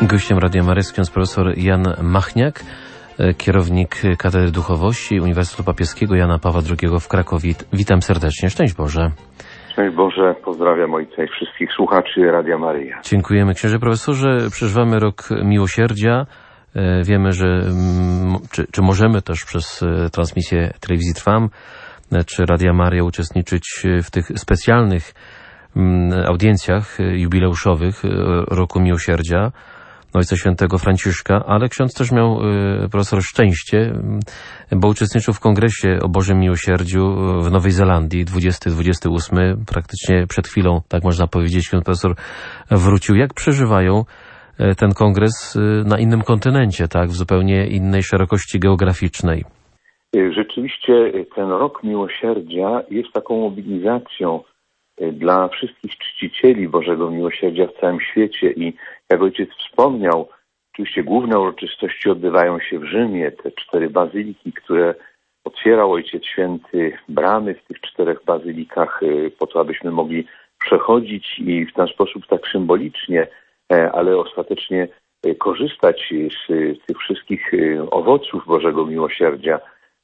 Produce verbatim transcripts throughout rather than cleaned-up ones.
Gościem Radia Maryja jest ksiądz profesor Jan Machniak, kierownik Katedry Duchowości Uniwersytetu Papieskiego Jana Pawła drugiego w Krakowie. Witam serdecznie. Szczęść Boże. Szczęść Boże, pozdrawiam Ojca i wszystkich słuchaczy Radia Maryja. Dziękujemy. Księże profesorze, przeżywamy rok miłosierdzia. Wiemy, że czy, czy możemy też przez transmisję Telewizji Trwam czy Radia Maryja uczestniczyć w tych specjalnych audiencjach jubileuszowych Roku Miłosierdzia Ojca Świętego Franciszka, ale ksiądz też miał, profesor, szczęście, bo uczestniczył w kongresie o Bożym Miłosierdziu w Nowej Zelandii, dwudziestego dwudziestego ósmego, praktycznie przed chwilą, tak można powiedzieć, ksiądz profesor wrócił. Jak przeżywają ten kongres na innym kontynencie, tak, w zupełnie innej szerokości geograficznej? Rzeczywiście ten Rok Miłosierdzia jest taką mobilizacją dla wszystkich czcicieli Bożego Miłosierdzia w całym świecie i jak ojciec wspomniał, oczywiście główne uroczystości odbywają się w Rzymie, te cztery bazyliki, które otwierał Ojciec Święty, bramy w tych czterech bazylikach po to, abyśmy mogli przechodzić i w ten sposób tak symbolicznie, ale ostatecznie korzystać z tych wszystkich owoców Bożego Miłosierdzia.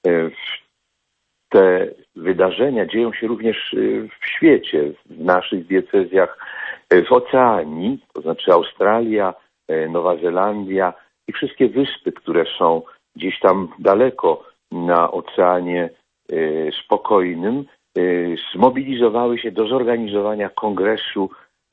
Te wydarzenia dzieją się również w świecie, w naszych diecezjach, w Oceanii, to znaczy Australia, Nowa Zelandia i wszystkie wyspy, które są gdzieś tam daleko na Oceanie Spokojnym, zmobilizowały się do zorganizowania kongresu,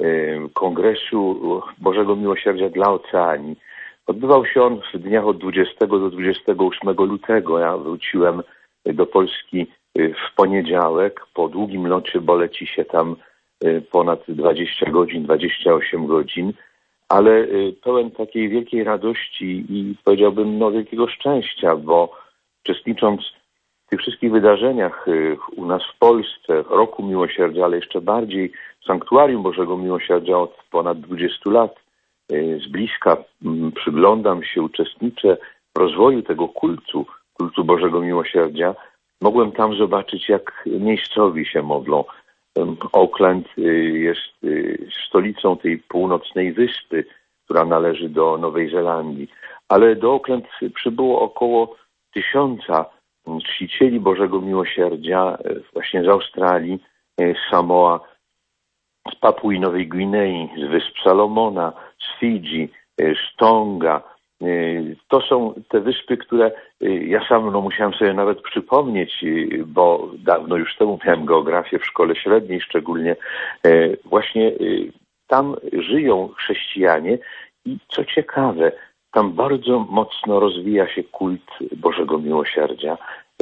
kongresu Bożego Miłosierdzia dla Oceanii. Odbywał się on w dniach od dwudziestego do dwudziestego ósmego lutego. Ja wróciłem do Polski w poniedziałek. Po długim locie, bo leci się tam ponad dwadzieścia godzin, dwadzieścia osiem godzin, ale pełen takiej wielkiej radości i powiedziałbym no, wielkiego szczęścia, bo uczestnicząc w tych wszystkich wydarzeniach u nas w Polsce, w Roku Miłosierdzia, ale jeszcze bardziej w Sanktuarium Bożego Miłosierdzia od ponad dwudziestu lat, z bliska przyglądam się, uczestniczę w rozwoju tego kultu, kultu Bożego Miłosierdzia. Mogłem tam zobaczyć, jak miejscowi się modlą. Auckland jest stolicą tej północnej wyspy, która należy do Nowej Zelandii. Ale do Auckland przybyło około tysiąca czcicieli Bożego Miłosierdzia właśnie z Australii, z Samoa, z Papui Nowej Gwinei, z Wysp Salomona, z Fidżi, z Tonga. To są te wyspy, które ja sam no, musiałem sobie nawet przypomnieć, bo dawno już temu miałem geografię w szkole średniej szczególnie. Właśnie tam żyją chrześcijanie i co ciekawe, tam bardzo mocno rozwija się kult Bożego Miłosierdzia.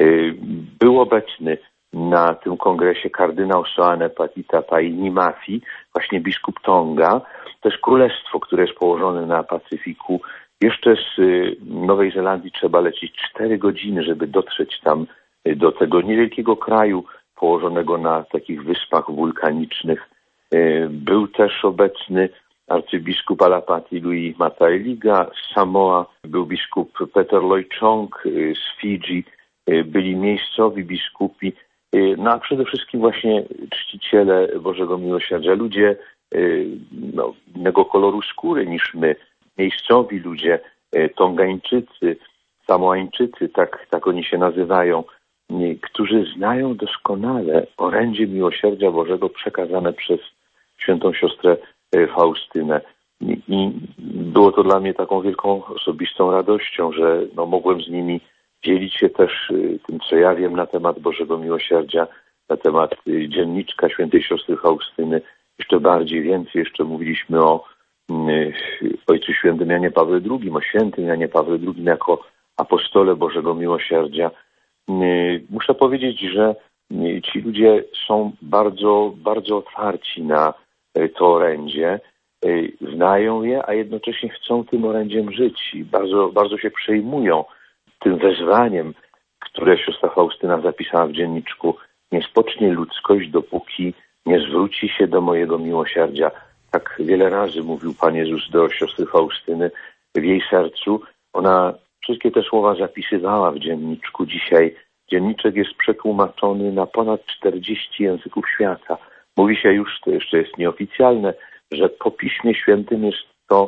Był obecny na tym kongresie kardynał Soane Patita Painimafi, właśnie biskup Tonga, też królestwo, które jest położone na Pacyfiku. Jeszcze z Nowej Zelandii trzeba lecieć cztery godziny, żeby dotrzeć tam do tego niewielkiego kraju położonego na takich wyspach wulkanicznych. Był też obecny arcybiskup Alapati Louis Mataeliga z Samoa, był biskup Peter Loichong z Fidżi, byli miejscowi biskupi, no a przede wszystkim właśnie czciciele Bożego Miłosierdzia, ludzie no, innego koloru skóry niż my, miejscowi ludzie, Tongańczycy, Samoańczycy, tak, tak oni się nazywają, którzy znają doskonale orędzie miłosierdzia Bożego przekazane przez świętą siostrę Faustynę. I było to dla mnie taką wielką osobistą radością, że no, mogłem z nimi dzielić się też tym, co ja wiem na temat Bożego Miłosierdzia, na temat dzienniczka świętej siostry Faustyny. Jeszcze bardziej, więcej jeszcze mówiliśmy o Ojcu Świętym Janie Pawle drugim, o świętym Janie Pawle drugim jako apostole Bożego Miłosierdzia. Muszę powiedzieć, że ci ludzie są bardzo, bardzo otwarci na to orędzie, znają je, a jednocześnie chcą tym orędziem żyć i bardzo, bardzo się przejmują tym wezwaniem, które siostra Faustyna zapisała w dzienniczku. Nie spocznie ludzkość, dopóki nie zwróci się do mojego miłosierdzia. Tak wiele razy mówił Pan Jezus do siostry Faustyny w jej sercu. Ona wszystkie te słowa zapisywała w dzienniczku. Dzisiaj dzienniczek jest przetłumaczony na ponad czterdzieści języków świata. Mówi się już, to jeszcze jest nieoficjalne, że po Piśmie Świętym jest to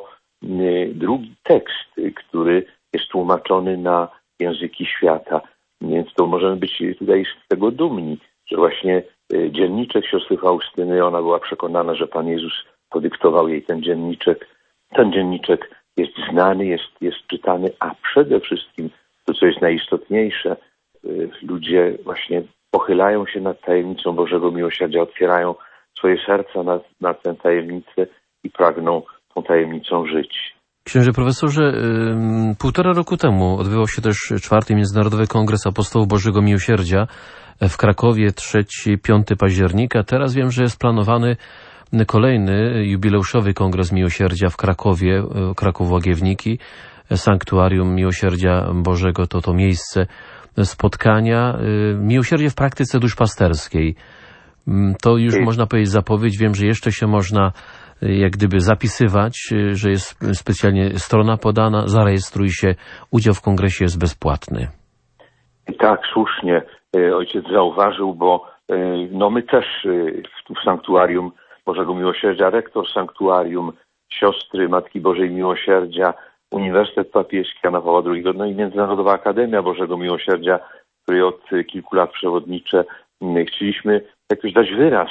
drugi tekst, który jest tłumaczony na języki świata. Więc to możemy być tutaj z tego dumni, że właśnie dzienniczek siostry Faustyny, ona była przekonana, że Pan Jezus podyktował jej ten dzienniczek. Ten dzienniczek jest znany, jest, jest czytany, a przede wszystkim to, co jest najistotniejsze, ludzie właśnie pochylają się nad tajemnicą Bożego Miłosierdzia, otwierają swoje serca na, na tę tajemnicę i pragną tą tajemnicą żyć. Księże profesorze, półtora roku temu odbywał się też czwarty Międzynarodowy Kongres Apostołów Bożego Miłosierdzia w Krakowie, trzeci piąty października. Teraz wiem, że jest planowany kolejny jubileuszowy Kongres Miłosierdzia w Krakowie, Kraków-Łagiewniki. Sanktuarium Miłosierdzia Bożego to to miejsce spotkania. Miłosierdzie w praktyce duszpasterskiej. To już można powiedzieć zapowiedź. Wiem, że jeszcze się można jak gdyby zapisywać, że jest specjalnie strona podana. Zarejestruj się. Udział w kongresie jest bezpłatny. Tak, słusznie ojciec zauważył, bo no my też tu w Sanktuarium Bożego Miłosierdzia, rektor Sanktuarium, siostry Matki Bożej Miłosierdzia, Uniwersytet Papieski Jana Pawła drugiego, no i Międzynarodowa Akademia Bożego Miłosierdzia, której od kilku lat przewodniczę, chcieliśmy jakoś dać wyraz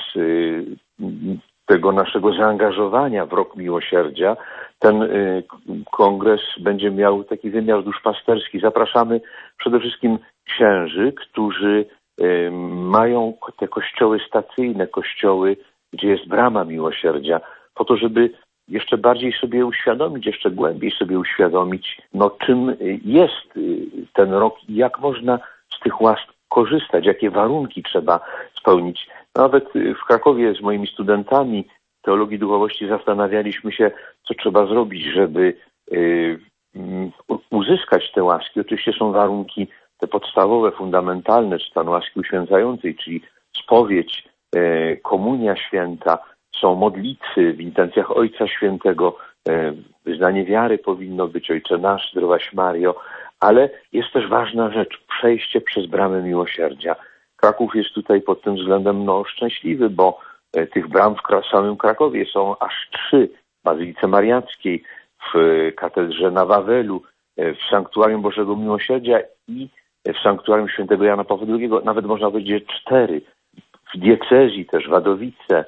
tego naszego zaangażowania w Rok Miłosierdzia. Ten kongres będzie miał taki wymiar duszpasterski. Zapraszamy przede wszystkim księży, którzy mają te kościoły stacyjne, kościoły, gdzie jest brama miłosierdzia, po to, żeby jeszcze bardziej sobie uświadomić, jeszcze głębiej sobie uświadomić, no czym jest ten rok i jak można z tych łask korzystać, jakie warunki trzeba spełnić. Nawet w Krakowie z moimi studentami teologii duchowości zastanawialiśmy się, co trzeba zrobić, żeby uzyskać te łaski. Oczywiście są warunki te podstawowe, fundamentalne, czy stan łaski uświęcającej, czyli spowiedź, komunia święta, są modlitwy w intencjach Ojca Świętego, wyznanie wiary powinno być, Ojcze Nasz, Zdrowaś Mario, ale jest też ważna rzecz, przejście przez bramę miłosierdzia. Kraków jest tutaj pod tym względem no, szczęśliwy, bo tych bram w samym Krakowie są aż trzy. W Bazylice Mariackiej, w katedrze na Wawelu, w Sanktuarium Bożego Miłosierdzia i w Sanktuarium Świętego Jana Pawła drugiego, nawet można powiedzieć cztery. W diecezji też Wadowice,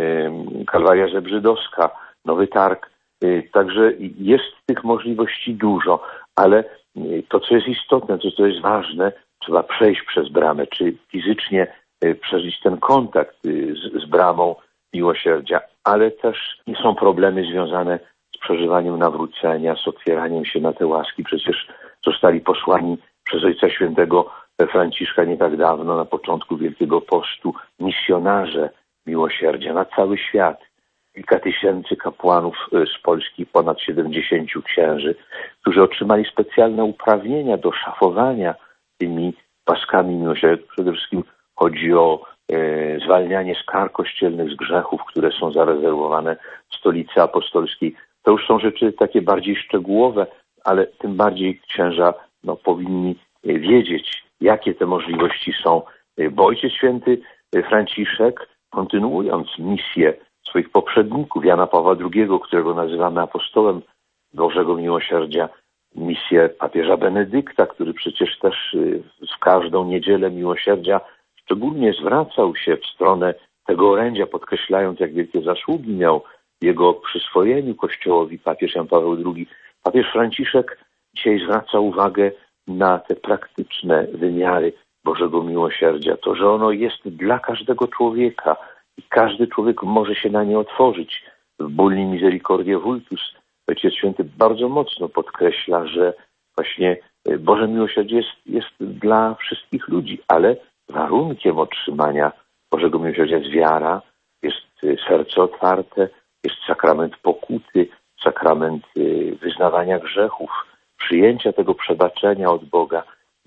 Kalwaria Zebrzydowska, Nowy Targ. Także jest tych możliwości dużo, ale to, co jest istotne, to, co jest ważne, trzeba przejść przez bramę, czy fizycznie przeżyć ten kontakt z, z bramą miłosierdzia, ale też są problemy związane z przeżywaniem nawrócenia, z otwieraniem się na te łaski. Przecież zostali posłani przez Ojca Świętego Franciszka nie tak dawno, na początku Wielkiego Postu, misjonarze miłosierdzia na cały świat. Kilka tysięcy kapłanów z Polski, ponad siedemdziesięciu księży, którzy otrzymali specjalne uprawnienia do szafowania tymi łaskami miłosierdzia. Przede wszystkim chodzi o e, zwalnianie z kar kościelnych, z grzechów, które są zarezerwowane w Stolicy Apostolskiej. To już są rzeczy takie bardziej szczegółowe, ale tym bardziej księża no, powinni wiedzieć, jakie te możliwości są. Bo Ojciec Święty Franciszek, kontynuując misję swoich poprzedników, Jana Pawła drugiego, którego nazywamy apostołem Bożego Miłosierdzia, misję papieża Benedykta, który przecież też w każdą niedzielę miłosierdzia szczególnie zwracał się w stronę tego orędzia, podkreślając, jak wielkie zasługi miał w jego przyswojeniu Kościołowi papież Jan Paweł drugi. Papież Franciszek dzisiaj zwraca uwagę na te praktyczne wymiary Bożego Miłosierdzia. To, że ono jest dla każdego człowieka i każdy człowiek może się na nie otworzyć. W Bulli Misericordiae Vultus Ojciec Święty bardzo mocno podkreśla, że właśnie Boże Miłosierdzie jest, jest dla wszystkich ludzi, ale warunkiem otrzymania Bożego Miłosierdzia jest wiara, jest serce otwarte, jest sakrament pokuty, sakrament wyznawania grzechów, przyjęcia tego przebaczenia od Boga.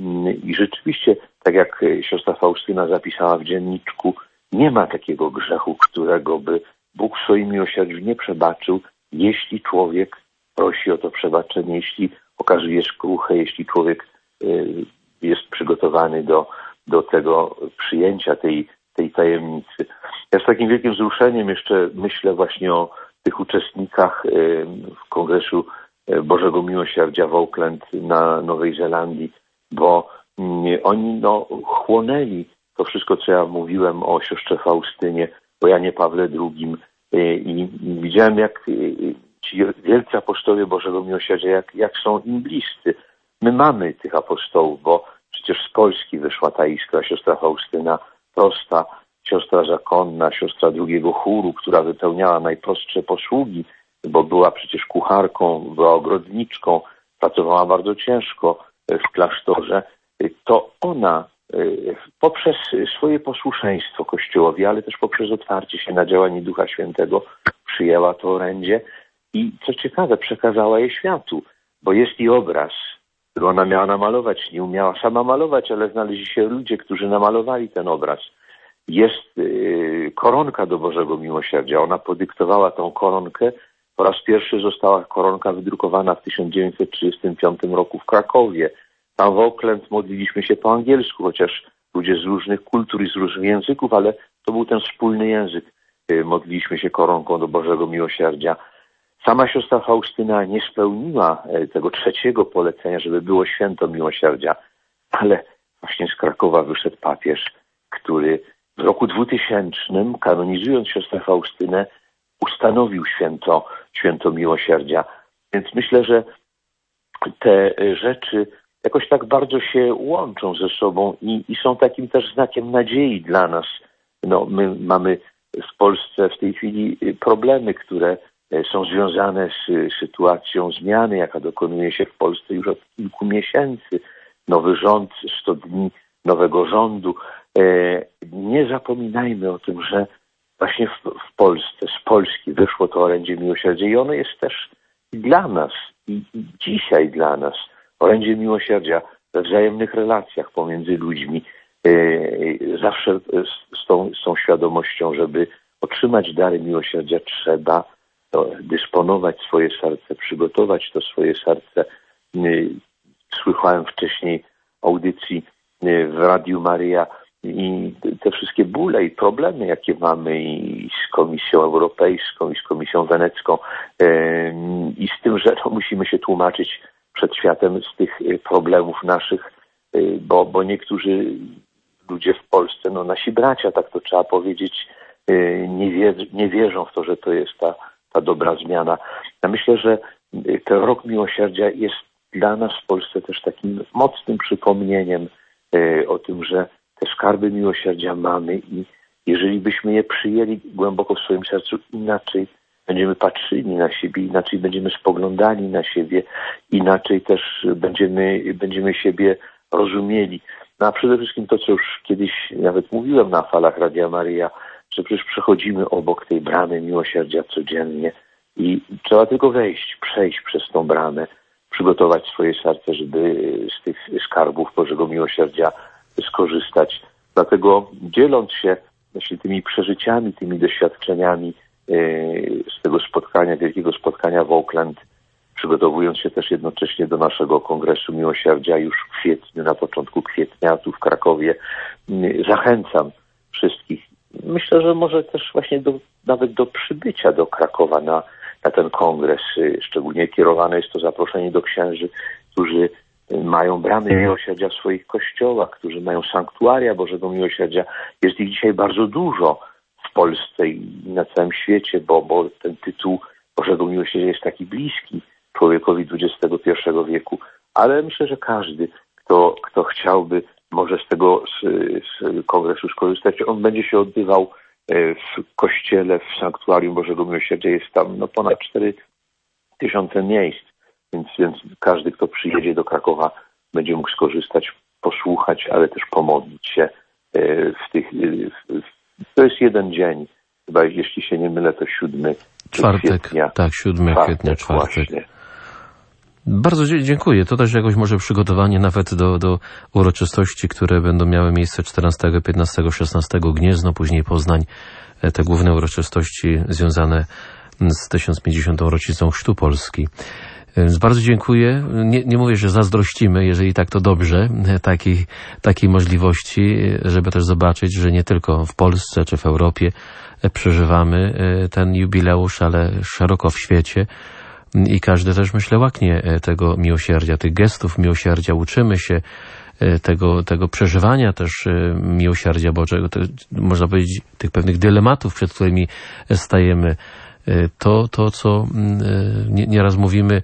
I rzeczywiście, tak jak siostra Faustyna zapisała w dzienniczku, nie ma takiego grzechu, którego by Bóg w swoim miłosierdziu nie przebaczył, jeśli człowiek prosi o to przebaczenie, jeśli okazuje skruchę, jeśli człowiek jest przygotowany do, do tego przyjęcia tej, tej tajemnicy. Ja z takim wielkim wzruszeniem jeszcze myślę właśnie o tych uczestnikach Kongresu Bożego Miłosierdzia w Auckland na Nowej Zelandii, bo oni no, chłonęli to wszystko, co ja mówiłem o siostrze Faustynie, o Janie Pawle drugim i widziałem, jak ci wielcy apostołowie Bożego Miłosierdzia, jak, jak są im bliscy. My mamy tych apostołów, bo przecież z Polski wyszła ta iskra, siostra Faustyna prosta, siostra zakonna, siostra drugiego chóru, która wypełniała najprostsze posługi, bo była przecież kucharką, była ogrodniczką, pracowała bardzo ciężko w klasztorze. To ona poprzez swoje posłuszeństwo Kościołowi, ale też poprzez otwarcie się na działanie Ducha Świętego przyjęła to orędzie i co ciekawe, przekazała je światu, bo jest i obraz, który ona miała namalować. Nie umiała sama malować, ale znaleźli się ludzie, którzy namalowali ten obraz. Jest yy, koronka do Bożego Miłosierdzia. Ona podyktowała tą koronkę. Po raz pierwszy została koronka wydrukowana w tysiąc dziewięćset trzydziestym piątym roku w Krakowie. Tam w Auckland modliliśmy się po angielsku, chociaż ludzie z różnych kultur i z różnych języków, ale to był ten wspólny język. Yy, modliliśmy się koronką do Bożego Miłosierdzia. Sama siostra Faustyna nie spełniła tego trzeciego polecenia, żeby było święto miłosierdzia, ale właśnie z Krakowa wyszedł papież, który w roku dwutysięcznym, kanonizując siostrę Faustynę, ustanowił święto, święto miłosierdzia. Więc myślę, że te rzeczy jakoś tak bardzo się łączą ze sobą i, i są takim też znakiem nadziei dla nas. No, my mamy w Polsce w tej chwili problemy, które są związane z sytuacją zmiany, jaka dokonuje się w Polsce już od kilku miesięcy. Nowy rząd, sto dni nowego rządu. Nie zapominajmy o tym, że właśnie w, w Polsce, z Polski wyszło to orędzie miłosierdzia i ono jest też dla nas i, i dzisiaj dla nas. Orędzie miłosierdzia we wzajemnych relacjach pomiędzy ludźmi, zawsze z tą, z tą świadomością, żeby otrzymać dary miłosierdzia, trzeba to dysponować swoje serce, przygotować to swoje serce. Słyszałem wcześniej audycji w Radiu Maryja i te wszystkie bóle i problemy, jakie mamy i z Komisją Europejską, i z Komisją Wenecką i z tym, że no, musimy się tłumaczyć przed światem z tych problemów naszych, bo, bo niektórzy ludzie w Polsce, no nasi bracia, tak to trzeba powiedzieć, nie, wie, nie wierzą w to, że to jest ta ta dobra zmiana. Ja myślę, że ten rok miłosierdzia jest dla nas w Polsce też takim mocnym przypomnieniem o tym, że te skarby miłosierdzia mamy i jeżeli byśmy je przyjęli głęboko w swoim sercu, inaczej będziemy patrzyli na siebie, inaczej będziemy spoglądali na siebie, inaczej też będziemy, będziemy siebie rozumieli. No a przede wszystkim to, co już kiedyś nawet mówiłem na falach Radia Maryja, że przecież przechodzimy obok tej bramy miłosierdzia codziennie i trzeba tylko wejść, przejść przez tą bramę, przygotować swoje serce, żeby z tych skarbów Bożego Miłosierdzia skorzystać. Dlatego dzieląc się właśnie tymi przeżyciami, tymi doświadczeniami z tego spotkania, wielkiego spotkania w Auckland, przygotowując się też jednocześnie do naszego Kongresu Miłosierdzia już w kwietniu, na początku kwietnia tu w Krakowie, zachęcam wszystkich. Myślę, że może też właśnie do, nawet do przybycia do Krakowa na, na ten kongres. Szczególnie kierowane jest to zaproszenie do księży, którzy mają bramy miłosierdzia w swoich kościołach, którzy mają sanktuaria Bożego Miłosierdzia. Jest ich dzisiaj bardzo dużo w Polsce i na całym świecie, bo, bo ten tytuł Bożego Miłosierdzia jest taki bliski człowiekowi dwudziestego pierwszego wieku. Ale myślę, że każdy, kto, kto chciałby, może z tego z, z kongresu skorzystać. On będzie się odbywał w kościele, w sanktuarium Bożego Miłosierdzia. Jest tam no, ponad cztery tysiące miejsc, więc, więc każdy, kto przyjedzie do Krakowa, będzie mógł skorzystać, posłuchać, ale też pomodlić się w tych... W, to jest jeden dzień, chyba jeśli się nie mylę, to siódmy czwartek, kwietnia. Tak, siódmy kwietnia, czwartek. Właśnie. Bardzo dziękuję. To też jakoś może przygotowanie nawet do, do uroczystości, które będą miały miejsce czternastego, piętnastego, szesnastego Gniezno, później Poznań. Te główne uroczystości związane z tysiąc pięćdziesiątą rocznicą chrztu Polski. Więc bardzo dziękuję. Nie, nie mówię, że zazdrościmy, jeżeli tak to dobrze, takiej, takiej możliwości, żeby też zobaczyć, że nie tylko w Polsce czy w Europie przeżywamy ten jubileusz, ale szeroko w świecie. I każdy też, myślę, łaknie tego miłosierdzia, tych gestów miłosierdzia. Uczymy się tego, tego przeżywania też miłosierdzia Bożego, to, można powiedzieć, tych pewnych dylematów, przed którymi stajemy. To, to co nieraz mówimy,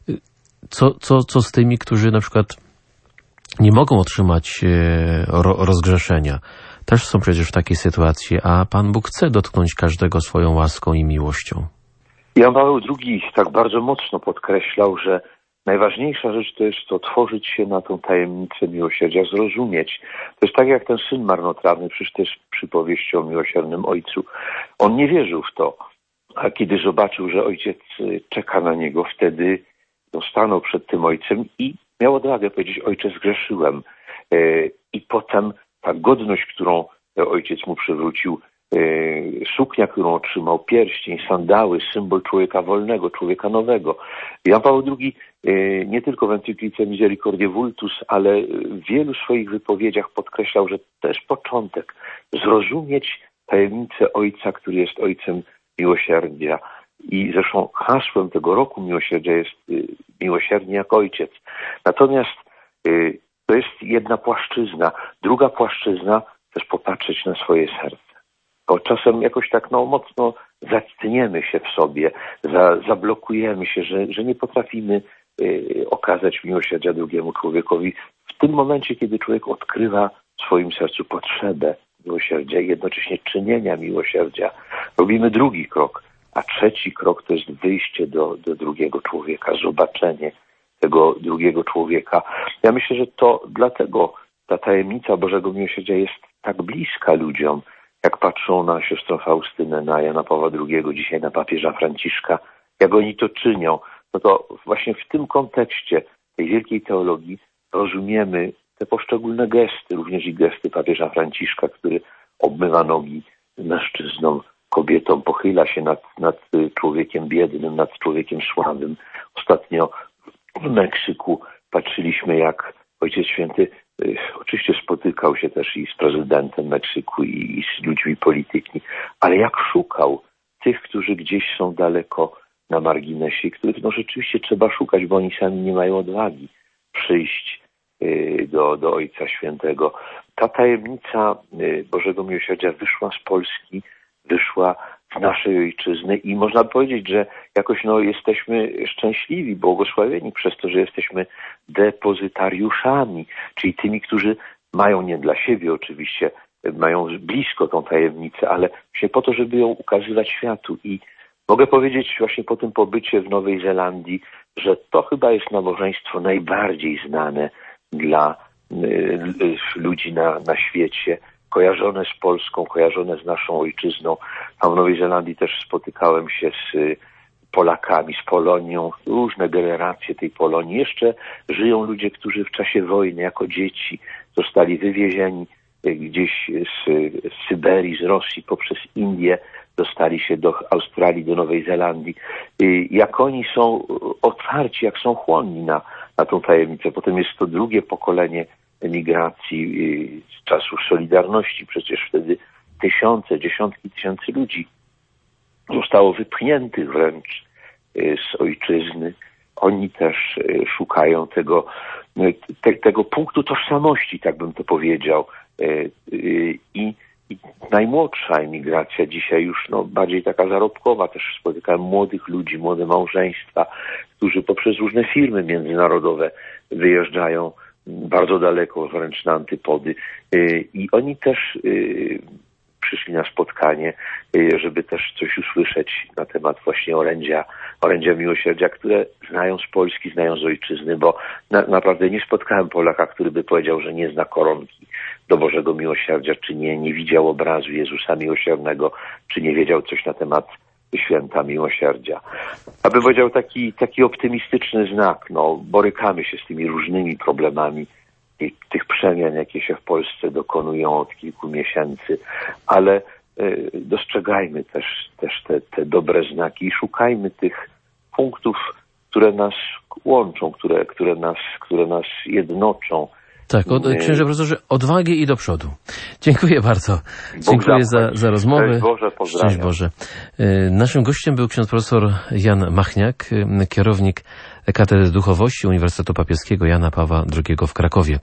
co, co, co z tymi, którzy na przykład nie mogą otrzymać rozgrzeszenia. Też są przecież w takiej sytuacji, a Pan Bóg chce dotknąć każdego swoją łaską i miłością. Jan Paweł drugi tak bardzo mocno podkreślał, że najważniejsza rzecz to jest otworzyć się na tą tajemnicę miłosierdzia, zrozumieć. To jest tak jak ten syn marnotrawny, przecież to jest przypowieść o miłosiernym ojcu. On nie wierzył w to, a kiedy zobaczył, że ojciec czeka na niego, wtedy no, stanął przed tym ojcem i miał odwagę powiedzieć: ojcze, zgrzeszyłem. I potem ta godność, którą ojciec mu przywrócił, suknia, którą otrzymał, pierścień, sandały, symbol człowieka wolnego, człowieka nowego. Jan Paweł drugi nie tylko w Encyklice Misericordiae Vultus, ale w wielu swoich wypowiedziach podkreślał, że to jest początek. Zrozumieć tajemnicę Ojca, który jest Ojcem miłosierdzia. I zresztą hasłem tego roku miłosierdzia jest miłosiernie jak Ojciec. Natomiast to jest jedna płaszczyzna. Druga płaszczyzna też popatrzeć na swoje serce. Bo czasem jakoś tak no, mocno zatkniemy się w sobie, za, zablokujemy się, że, że nie potrafimy y, okazać miłosierdzia drugiemu człowiekowi. W tym momencie, kiedy człowiek odkrywa w swoim sercu potrzebę miłosierdzia i jednocześnie czynienia miłosierdzia, robimy drugi krok, a trzeci krok to jest wyjście do, do drugiego człowieka, zobaczenie tego drugiego człowieka. Ja myślę, że to dlatego ta tajemnica Bożego Miłosierdzia jest tak bliska ludziom, jak patrzą na siostrę Faustynę, na Jana Pawła drugiego, dzisiaj na papieża Franciszka, jak oni to czynią, no to właśnie w tym kontekście tej wielkiej teologii rozumiemy te poszczególne gesty, również i gesty papieża Franciszka, który obmywa nogi mężczyznom, kobietom, pochyla się nad, nad człowiekiem biednym, nad człowiekiem słabym. Ostatnio w Meksyku patrzyliśmy, jak Ojciec Święty y, oczywiście spotykał się też i z prezydentem Meksyku, i, i z ludźmi polityki, ale jak szukał tych, którzy gdzieś są daleko na marginesie, których no rzeczywiście trzeba szukać, bo oni sami nie mają odwagi przyjść y, do, do Ojca Świętego. Ta tajemnica y, Bożego Miłosierdzia wyszła z Polski, wyszła z naszej ojczyzny i można powiedzieć, że jakoś no, jesteśmy szczęśliwi, błogosławieni przez to, że jesteśmy depozytariuszami, czyli tymi, którzy mają nie dla siebie oczywiście, mają blisko tą tajemnicę, ale właśnie po to, żeby ją ukazywać światu. I mogę powiedzieć właśnie po tym pobycie w Nowej Zelandii, że to chyba jest nabożeństwo najbardziej znane dla y, y, ludzi na, na świecie, kojarzone z Polską, kojarzone z naszą ojczyzną. Tam w Nowej Zelandii też spotykałem się z Polakami, z Polonią, różne generacje tej Polonii. Jeszcze żyją ludzie, którzy w czasie wojny jako dzieci zostali wywiezieni gdzieś z, z Syberii, z Rosji poprzez Indię, dostali się do Australii, do Nowej Zelandii. Jak oni są otwarci, jak są chłonni na, na tą tajemnicę. Potem jest to drugie pokolenie emigracji z czasów Solidarności. Przecież wtedy tysiące, dziesiątki tysięcy ludzi zostało wypchniętych wręcz z ojczyzny. Oni też szukają tego, te, tego punktu tożsamości, tak bym to powiedział. I, i najmłodsza emigracja dzisiaj już no, bardziej taka zarobkowa. Też spotykałem młodych ludzi, młode małżeństwa, którzy poprzez różne firmy międzynarodowe wyjeżdżają bardzo daleko, wręcz na antypody. I oni też przyszli na spotkanie, żeby też coś usłyszeć na temat właśnie orędzia, orędzia miłosierdzia, które znają z Polski, znają z ojczyzny, bo na, naprawdę nie spotkałem Polaka, który by powiedział, że nie zna koronki do Bożego Miłosierdzia, czy nie, nie widział obrazu Jezusa Miłosiernego, czy nie wiedział coś na temat Święta Miłosierdzia. Aby powiedział taki, taki optymistyczny znak, no, borykamy się z tymi różnymi problemami i tych przemian, jakie się w Polsce dokonują od kilku miesięcy, ale y, dostrzegajmy też, też te, te dobre znaki i szukajmy tych punktów, które nas łączą, które, które, nas, które nas jednoczą. Tak, od, księże profesorze, odwagi i do przodu. Dziękuję bardzo. Dziękuję za, za rozmowę. Szczęść Boże, pozdrawiam. Szczęść Boże. Naszym gościem był ksiądz profesor Jan Machniak, kierownik Katedry Duchowości Uniwersytetu Papieskiego Jana Pawła drugiego w Krakowie.